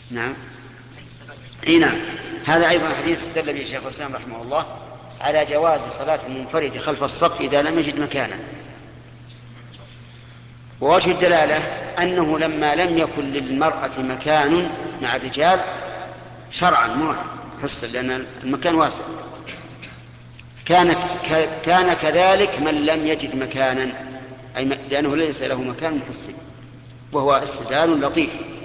نعم. اي نعم. هذا ايضا حديث استدل به الشيخ الاسلام رحمه الله على جواز صلاة المنفرد خلف الصف اذا لم يجد مكانا. ووجه الدلالة أنه لما لم يكن للمرأة مكان مع الرجال شرعا مو حسا لأن المكان واسع، كان كذلك من لم يجد مكانا، أي لأنه ليس له مكان حسي، وهو استدلال لطيف.